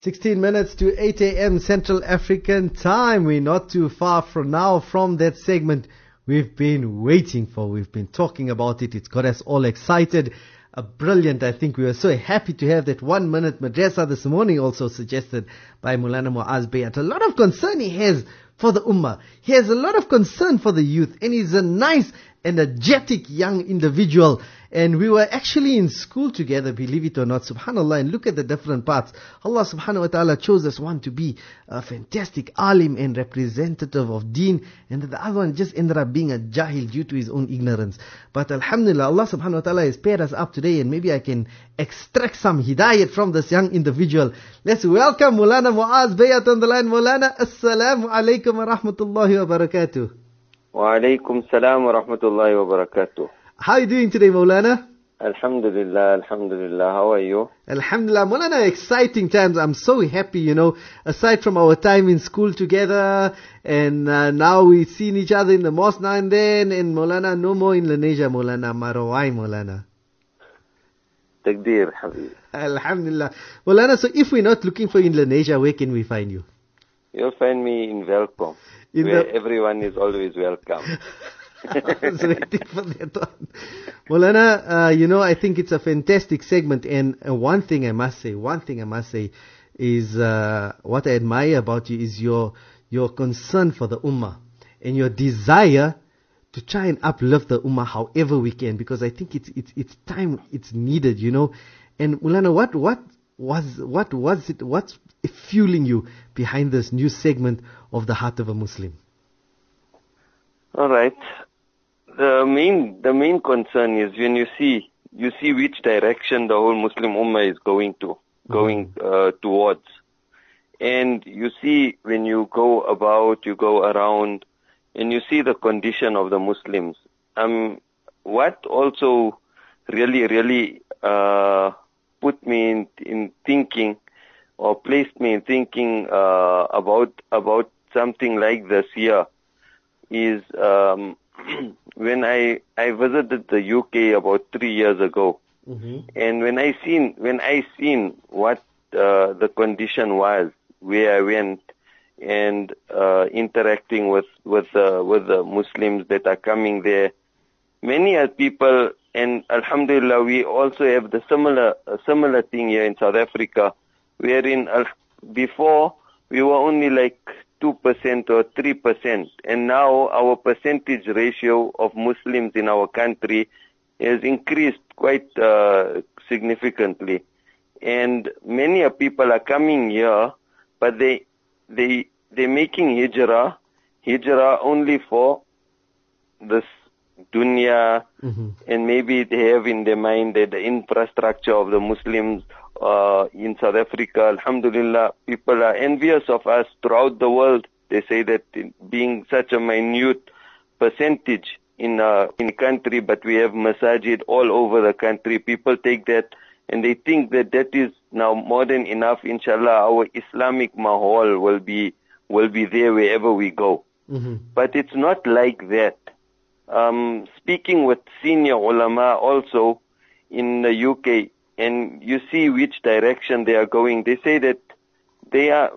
16 minutes to 8 a.m. Central African time. We're not too far from now from that segment we've been waiting for. We've been talking about it. It's got us all excited. Brilliant. I think we were so happy to have that 1 minute madrasa this morning, also suggested by Maulana Muaz Bayat. A lot of concern he has for the ummah. He has a lot of concern for the youth, and he's a nice, energetic young individual. And we were actually in school together, believe it or not, subhanAllah, and look at the different parts. Allah subhanahu wa ta'ala chose us one to be a fantastic alim and representative of deen, and the other one just ended up being a jahil due to his own ignorance. But alhamdulillah, Allah subhanahu wa ta'ala has paired us up today, and maybe I can extract some hidayat from this young individual. Let's welcome Maulana Muaz Bayat on the line. Maulana, assalamu alaikum wa rahmatullahi wa barakatuh. Wa alaikum salam wa rahmatullahi wa barakatuh. How are you doing today, Maulana? Alhamdulillah, alhamdulillah. How are you? Alhamdulillah. Maulana, exciting times. I'm so happy, aside from our time in school together, and now we've seen each other in the mosque now and then, and Maulana, no more in Indonesia, Maulana. Marawai, Maulana. Takdeer, Habib. Alhamdulillah. Maulana, so if we're not looking for Indonesia, where can we find you? You'll find me in Welcome, where everyone is always welcome. I was waiting for that one. Maulana, I think it's a fantastic segment, and one thing I must say is what I admire about you is your concern for the ummah and your desire to try and uplift the ummah however we can, because I think it's time, it's needed, And Maulana, what's fueling you behind this new segment of the Heart of a Muslim? All right. The main concern is when you see which direction the whole Muslim Ummah is going towards. And you see when you go around, and you see the condition of the Muslims. What also really put me in thinking, or placed me in thinking about something like this here is when I visited the UK about 3 years ago, and when I seen what the condition was where I went, and interacting with the Muslims that are coming there, many are people, and alhamdulillah we also have the similar thing here in South Africa, wherein before we were only like 2% or 3%, and now our percentage ratio of Muslims in our country has increased quite significantly. And many people are coming here, but they're making hijrah only for this dunya, and maybe they have in their mind that the infrastructure of the Muslims in South Africa, alhamdulillah, people are envious of us throughout the world. They say that being such a minute percentage in a country, but we have masajid all over the country, people take that and they think that is now more than enough. Inshallah, our Islamic mahal will be there wherever we go. But it's not like that. Speaking with senior ulama also in the UK, and you see which direction they are going, they say that they are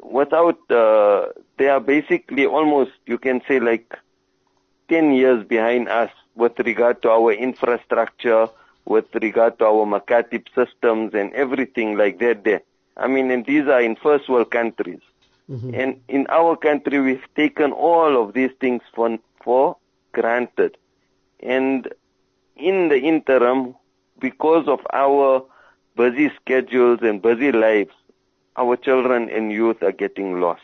basically almost, you can say, like 10 years behind us with regard to our infrastructure, with regard to our makatib systems and everything like that there. And these are in first world countries. And in our country, we've taken all of these things for granted. And in the interim, because of our busy schedules and busy lives, our children and youth are getting lost.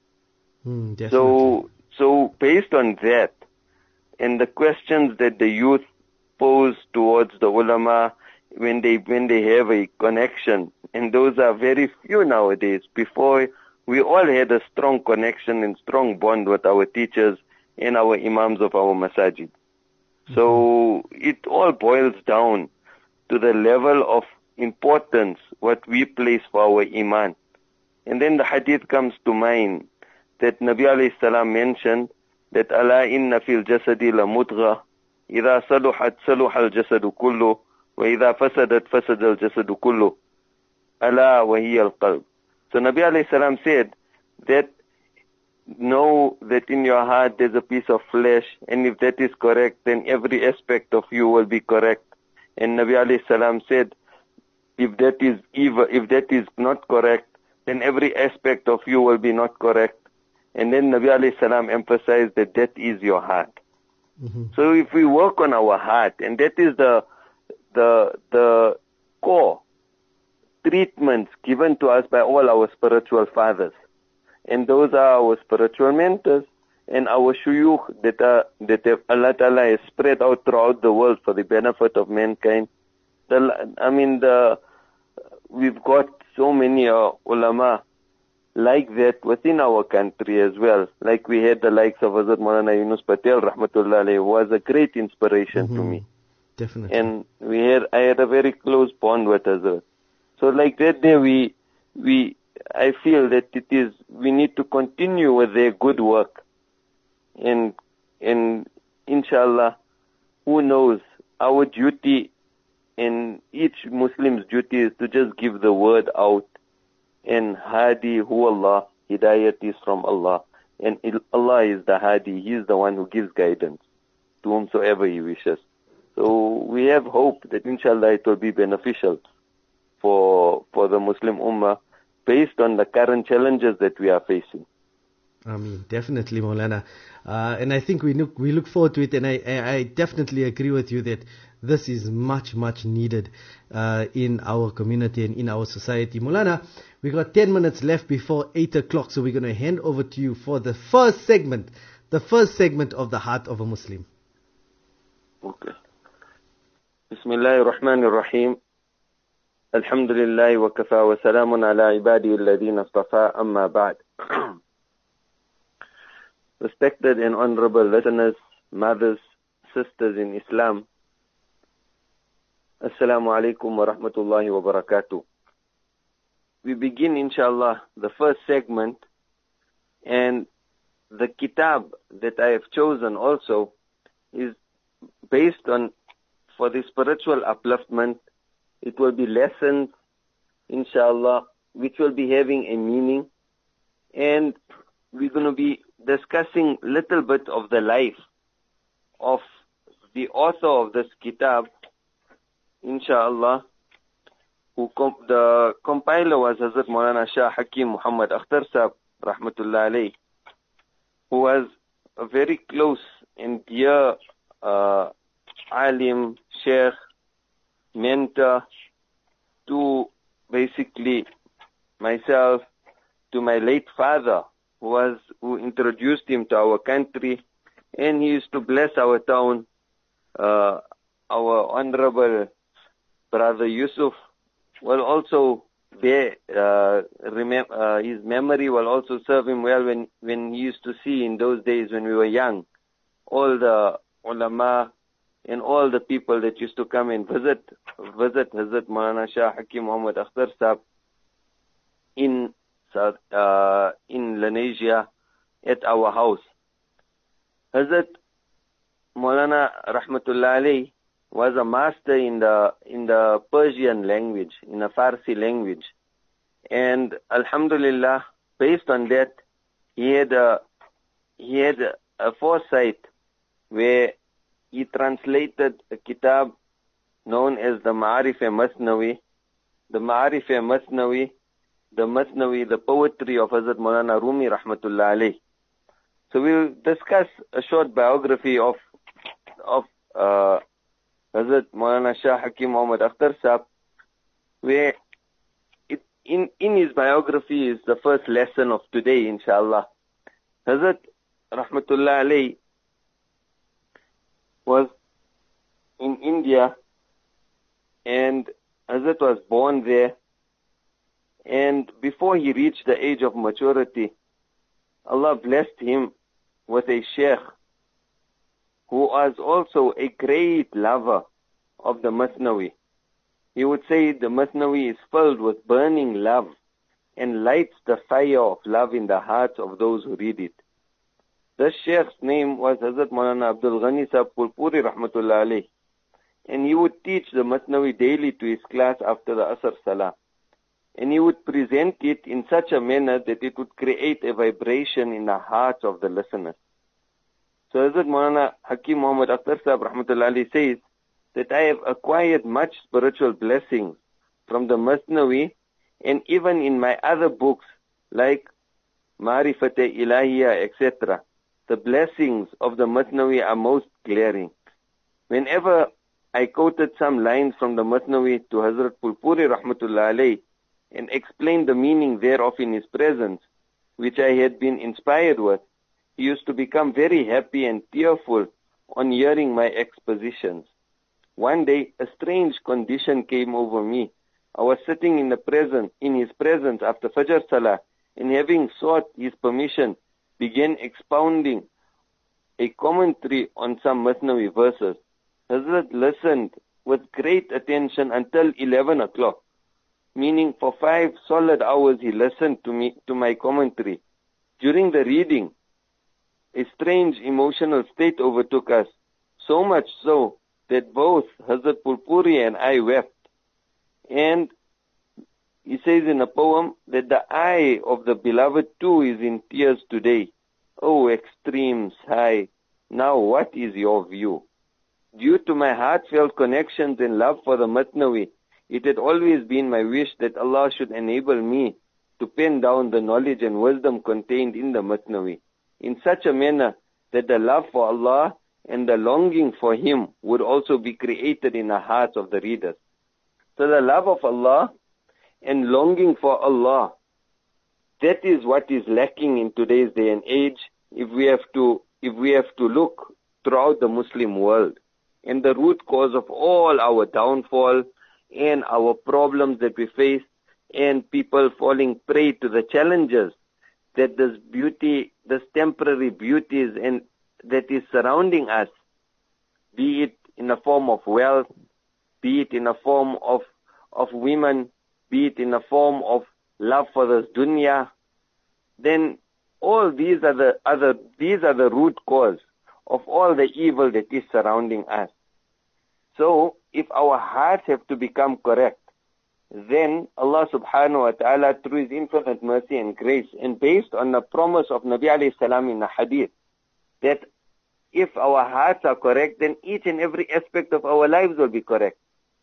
So based on that, and the questions that the youth pose towards the ulama when they have a connection, and those are very few nowadays. Before, we all had a strong connection and strong bond with our teachers and our imams of our masajid. So it all boils down to the level of importance what we place for our iman. And then the hadith comes to mind that Nabi alayhi salam mentioned that ala inna fil jasadi la mudgha idha saluhat saluha al jasadu kullu wa idha fasadat fasada al jasadu kullu ala wa hiya al qalb. So Nabi alayhi salam said that know that in your heart there's a piece of flesh, and if that is correct, then every aspect of you will be correct. And Nabi alayhi salam said, if that is evil, if that is not correct, then every aspect of you will be not correct. And then Nabi alayhi salam emphasized that that is your heart. So if we work on our heart, and that is the core treatments given to us by all our spiritual fathers. And those are our spiritual mentors and our shuyukh that Allah Ta'ala has spread out throughout the world for the benefit of mankind. We've got so many ulama like that within our country as well. Like we had the likes of Hazrat Maulana Yunus Patel, rahmatullah alayhi, was a great inspiration to me. Definitely. And I had a very close bond with Hazrat. So like that day I feel that we need to continue with their good work. And inshallah, who knows, our duty and each Muslim's duty is to just give the word out. And Hadi hu Allah, Hidayat is from Allah. And Allah is the Hadi, He is the one who gives guidance to whomsoever He wishes. So we have hope that inshallah it will be beneficial for the Muslim Ummah based on the current challenges that we are facing. I mean, definitely, Maulana. And I think we look forward to it, and I definitely agree with you that this is much, much needed in our community and in our society. Maulana, we got 10 minutes left before 8 o'clock, so we're going to hand over to you for the first segment of The Heart of a Muslim. Okay. Bismillahir Rahmanir Rahim. Alhamdulillah wa kafa wa salamun ala ibadi alladhina istafa amma ba'd. Respected and honorable listeners, mothers, sisters in Islam, Assalamu alaikum wa rahmatullahi wa barakatuh. We begin, inshallah, the first segment, and the kitab that I have chosen also is based on, for the spiritual upliftment, it will be lessons, inshallah, which will be having a meaning, and we're going to be discussing a little bit of the life of the author of this kitab, inshallah, the compiler was Hazrat Maulana Shah Hakim Muhammad Akhtar Sahib, rahmatullah alayhi, who was a very close and dear alim, sheikh, mentor to basically myself, to my late father, who introduced him to our country, and he used to bless our town. Our honorable brother Yusuf will also bear, his memory will also serve him well when he used to see in those days when we were young, all the ulama and all the people that used to come and visit Hazrat Maulana Shah Hakim Muhammad Akhtar Sahib in Lenasia at our house. Hazrat Maulana Rahmatullah Alayhi was a master in the Persian language, in the Farsi language. And Alhamdulillah, based on that, he had a foresight where he translated a kitab known as the Ma'arif-e-Masnawi. The Ma'arif-e-Masnawi, the poetry of Hazrat Maulana Rumi Rahmatullah Alayhi. So we'll discuss a short biography of Hazrat Maulana Shah Hakim Muhammad Akhtar Sahib, where in his biography is the first lesson of today, inshallah. Hazrat Rahmatullah Alayhi was in India, and Hazrat was born there, and before he reached the age of maturity, Allah blessed him with a sheikh who was also a great lover of the Masnawi. He would say the Masnawi is filled with burning love and lights the fire of love in the hearts of those who read it. This sheikh's name was Hazrat Maulana Abdul Ghani Sahib Pulpuri Rahmatullah Alayhi, and he would teach the Masnawi daily to his class after the Asr Salah. and he would present it in such a manner that it would create a vibration in the hearts of the listeners. So Hazrat Maulana Hakim Muhammad Akhtar Sahib Rahmatullahi says that I have acquired much spiritual blessings from the Masnawi, and even in my other books like Ma'rifat-e Ilahiyya, etc. The blessings of the Masnawi are most glaring. Whenever I quoted some lines from the Masnawi to Hazrat Phulpuri Rahmatullahi alayhi and explained the meaning thereof in his presence, which I had been inspired with, he used to become very happy and tearful on hearing my expositions. One day, a strange condition came over me. I was sitting in his presence after Fajr Salah, and having sought his permission, began expounding a commentary on some Masnawi verses. Hazrat listened with great attention until 11 o'clock, meaning for 5 solid hours he listened to my commentary. During the reading, a strange emotional state overtook us, so much so that both Hazrat Phulpuri and I wept. And he says in a poem that the eye of the beloved too is in tears today. Oh, extremes high, now what is your view? Due to my heartfelt connections and love for the Masnawi, it had always been my wish that Allah should enable me to pen down the knowledge and wisdom contained in the Masnawi, in such a manner that the love for Allah and the longing for Him would also be created in the hearts of the readers. So the love of Allah and longing for Allah, that is what is lacking in today's day and age if we have to look throughout the Muslim world. And the root cause of all our downfall and our problems that we face and people falling prey to the challenges that this beauty, this temporary beauties and that is surrounding us, be it in the form of wealth, be it in the form of women, be it in the form of love for this dunya, then all these are the root cause of all the evil that is surrounding us. So, if our hearts have to become correct, then Allah subhanahu wa ta'ala, through His infinite mercy and grace, and based on the promise of Nabi alayhi salam in the hadith, that if our hearts are correct, then each and every aspect of our lives will be correct.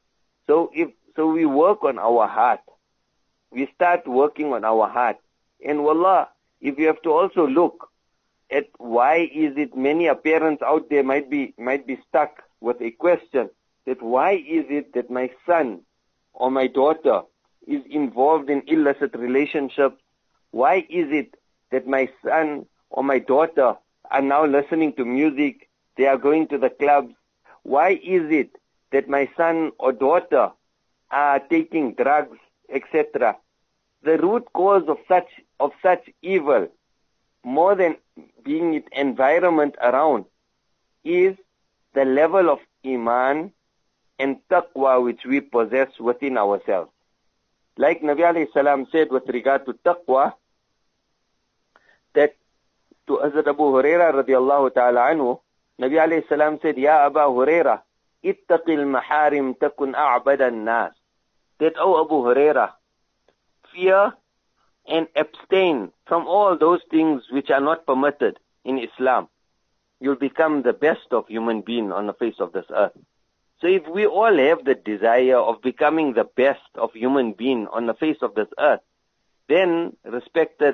So we work on our heart. We start working on our heart. And wallah, if you have to also look at why is it many parents out there might be stuck with a question that why is it that my son or my daughter is involved in illicit relationships? Why is it that my son or my daughter are now listening to music, they are going to the clubs? Why is it that my son or daughter are taking drugs, etc.? The root cause of such evil, more than being its environment around, is the level of iman and taqwa which we possess within ourselves. Like Nabi alayhi salam said with regard to taqwa, that to Hazrat Abu Huraira radiallahu ta'ala anhu, Nabi alayhi salam said, Ya Aba Huraira, ittaqil maharim takun a'badan nas. That, O Abu Huraira, fear and abstain from all those things which are not permitted in Islam. You'll become the best of human being on the face of this earth. So if we all have the desire of becoming the best of human being on the face of this earth, then respected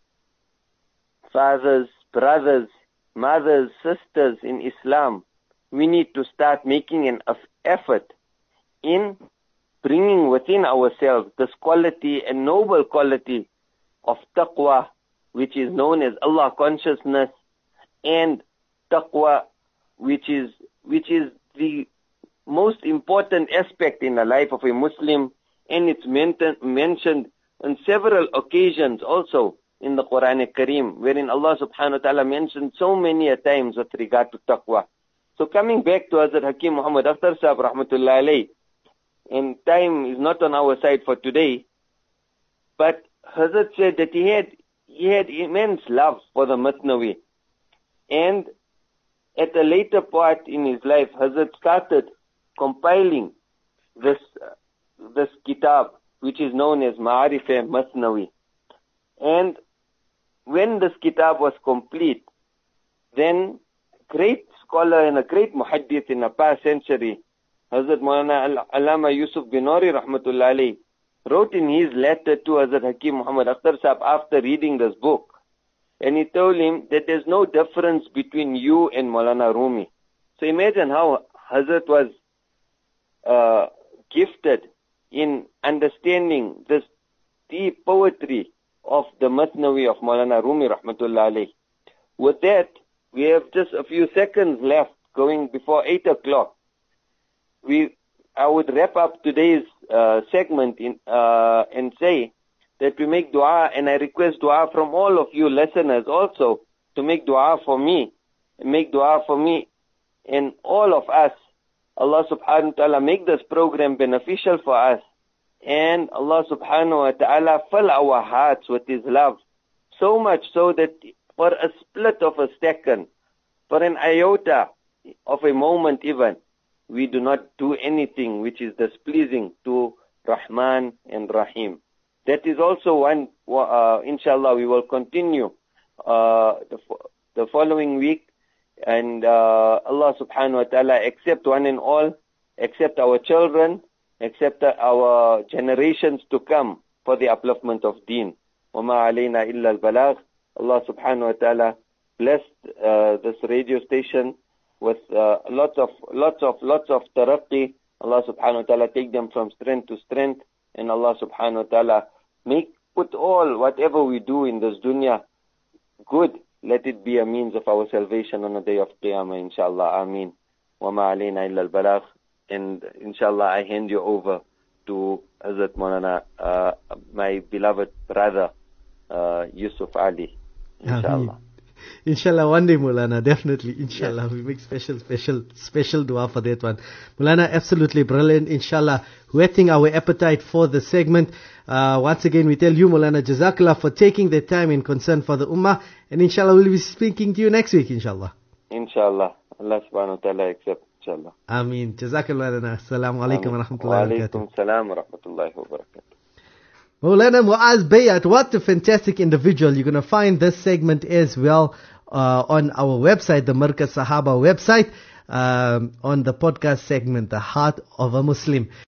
fathers, brothers, mothers, sisters in Islam, we need to start making an effort in bringing within ourselves this quality and noble quality of taqwa, which is known as Allah consciousness, and taqwa, which is the most important aspect in the life of a Muslim, and it's mentioned on several occasions also in the Quran Kareem, wherein Allah subhanahu wa ta'ala mentioned so many times with regard to taqwa. So coming back to Hazrat Hakim Muhammad Akhtar Sahib rahmatullahi alayhi, and time is not on our side for today, but Hazrat said that he had immense love for the Masnawi, and at a later part in his life, Hazrat started compiling this kitab, which is known as Ma'arif Masnawi. And when this kitab was complete, then great scholar and a great muhaddith in the past century, Hazrat Maulana Allama Yusuf bin Nuri Rahmatullah Alayhi, wrote in his letter to Hazrat Hakim Muhammad Akhtar Sahib after reading this book. And he told him that there's no difference between you and Maulana Rumi. So imagine how Hazrat was gifted in understanding this deep poetry of the Masnawi of Maulana Rumi Rahmatullah Alayhi. With that, we have just a few seconds left going before 8 o'clock. I would wrap up today's segment and say that we make dua, and I request dua from all of you listeners also to make dua for me, and all of us. Allah subhanahu wa ta'ala make this program beneficial for us, and Allah subhanahu wa ta'ala fill our hearts with His love, so much so that for a split of a second, for an iota of a moment even, we do not do anything which is displeasing to Rahman and Rahim. That is also one, inshallah, we will continue the following week. And Allah subhanahu wa ta'ala accept one and all, accept our children, accept our generations to come for the upliftment of deen. وَمَا عَلَيْنَا إِلَّا الْبَلَاغِ. Allah subhanahu wa ta'ala blessed this radio station with lots of taraqqi. Allah subhanahu wa ta'ala take them from strength to strength, and Allah subhanahu wa ta'ala put all whatever we do in this dunya good, let it be a means of our salvation on the day of Qiyamah, inshallah. Ameen. Wa ma alayna illa al-balagh. And inshallah, I hand you over to Hazrat Maulana, my beloved brother, Yusuf Ali. Inshallah. Inshallah, one day, Maulana, definitely, inshallah. Yes. We make special dua for that one. Maulana, absolutely brilliant, inshallah. Whetting our appetite for the segment. Once again, we tell you, Maulana, Jazakallah for taking the time and concern for the Ummah. And inshallah, we'll be speaking to you next week, inshallah. Inshallah. Allah subhanahu wa ta'ala accept, inshallah. Ameen. Jazakallah, Maulana. Assalamu alaikum wa rahmatullahi wa barakatuh. Wa alaikum salam wa rahmatullahi wa barakatuh. Maulana Muaz Bayat, what a fantastic individual. You're going to find this segment as well on our website, the Markaz Sahaba website, on the podcast segment, The Heart of a Muslim.